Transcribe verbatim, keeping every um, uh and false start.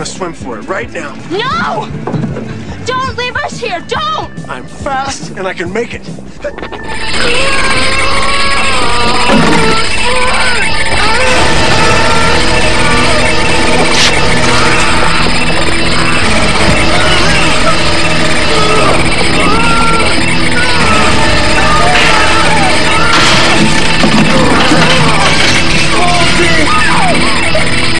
to swim for it right now. No! Don't leave us here! Don't! I'm fast and I can make it.